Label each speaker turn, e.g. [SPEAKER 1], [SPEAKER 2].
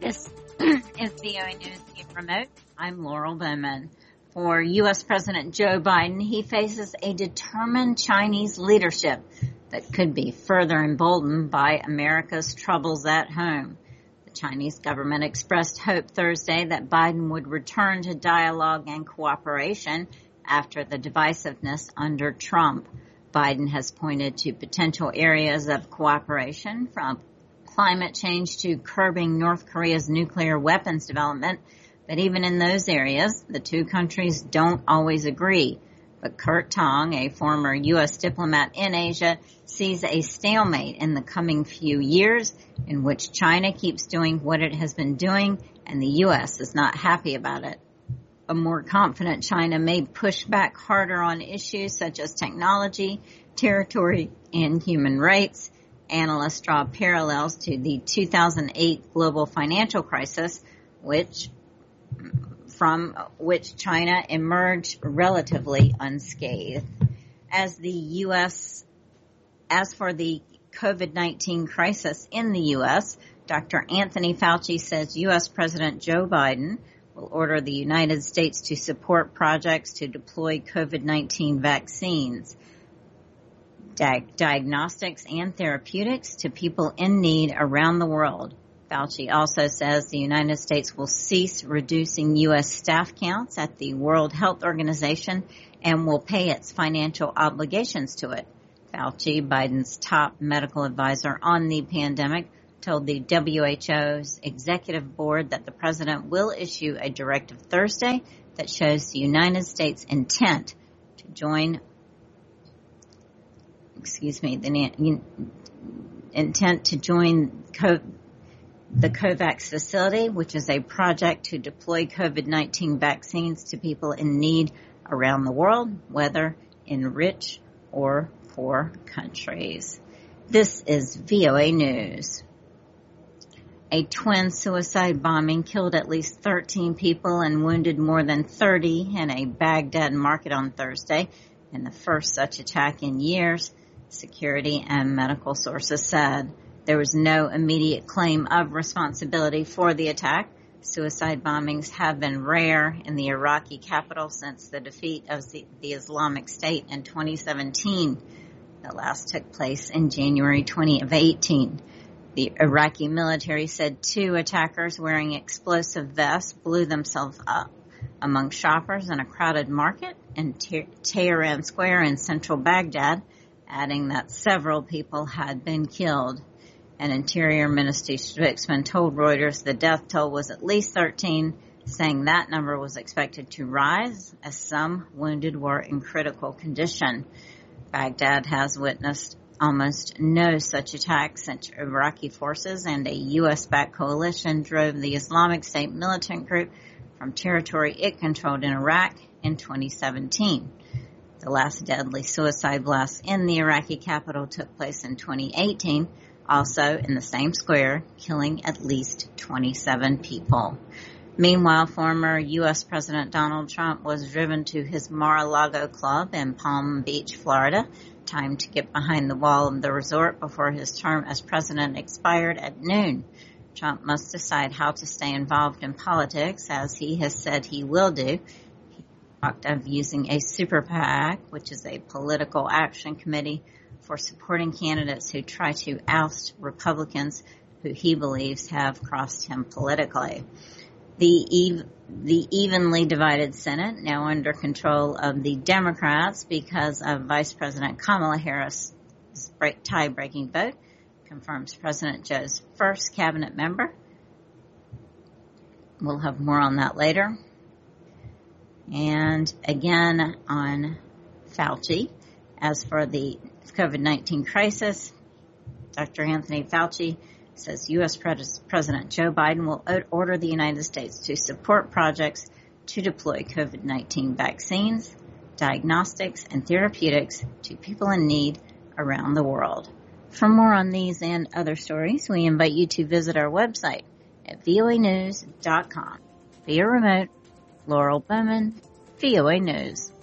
[SPEAKER 1] This is VOA News Remote. I'm Laurel Bowman. For U.S. President Joe Biden, he faces a determined Chinese leadership that could be further emboldened by America's troubles at home. The Chinese government expressed hope Thursday that Biden would return to dialogue and cooperation after the divisiveness under Trump. Biden has pointed to potential areas of cooperation, from climate change to curbing North Korea's nuclear weapons development. But even in those areas, the two countries don't always agree. But Kurt Tong, a former U.S. diplomat in Asia, sees a stalemate in the coming few years in which China keeps doing what it has been doing and the U.S. is not happy about it. A more confident China may push back harder on issues such as technology, territory, and human rights. Analysts draw parallels to the 2008 global financial crisis, from which China emerged relatively unscathed. As for the COVID-19 crisis in the U.S., Dr. Anthony Fauci says U.S. President Joe Biden will order the United States to support projects to deploy COVID-19 vaccines, diagnostics, and therapeutics to people in need around the world. Fauci also says the United States will cease reducing U.S. staff counts at the World Health Organization and will pay its financial obligations to it. Fauci, Biden's top medical advisor on the pandemic, told the WHO's executive board that the president will issue a directive Thursday that shows the United States' intent to join the COVAX facility, which is a project to deploy COVID-19 vaccines to people in need around the world, whether in rich or poor countries. This is VOA News. A twin suicide bombing killed at least 13 people and wounded more than 30 in a Baghdad market on Thursday, in the first such attack in years, security and medical sources said. There was no immediate claim of responsibility for the attack. Suicide bombings have been rare in the Iraqi capital since the defeat of the Islamic State in 2017. The last took place in January 2018. The Iraqi military said 2 attackers wearing explosive vests blew themselves up among shoppers in a crowded market in Tehran Square in central Baghdad, adding that several people had been killed. An Interior Ministry spokesman told Reuters the death toll was at least 13, saying that number was expected to rise as some wounded were in critical condition. Baghdad has witnessed almost no such attacks since Iraqi forces and a U.S.-backed coalition drove the Islamic State militant group from territory it controlled in Iraq in 2017. The last deadly suicide blast in the Iraqi capital took place in 2018, also in the same square, killing at least 27 people. Meanwhile, former U.S. President Donald Trump was driven to his Mar-a-Lago club in Palm Beach, Florida, time to get behind the wall of the resort before his term as president expired at noon. Trump must decide how to stay involved in politics, as he has said he will do. He talked of using a super PAC, which is a political action committee, for supporting candidates who try to oust Republicans who he believes have crossed him politically. The evenly divided Senate, now under control of the Democrats because of Vice President Kamala Harris' tie-breaking vote, confirms President Joe's first cabinet member. We'll have more on that later. And again on Fauci, as for the COVID-19 crisis, Dr. Anthony Fauci says U.S. President Joe Biden will order the United States to support projects to deploy COVID-19 vaccines, diagnostics, and therapeutics to people in need around the world. For more on these and other stories, we invite you to visit our website at voanews.com. Via remote, Laurel Bowman, VOA News.